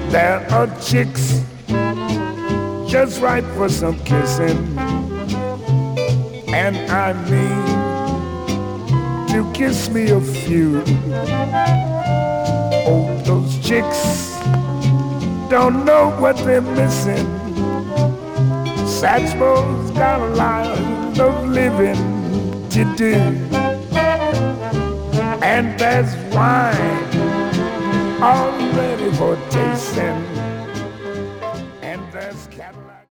There are chicks just right for some kissing, and I mean to kiss me a few. Oh, those chicks don't know what they're missing. Satchmo's got a lot of living to do, and there's wine all ready for tasting.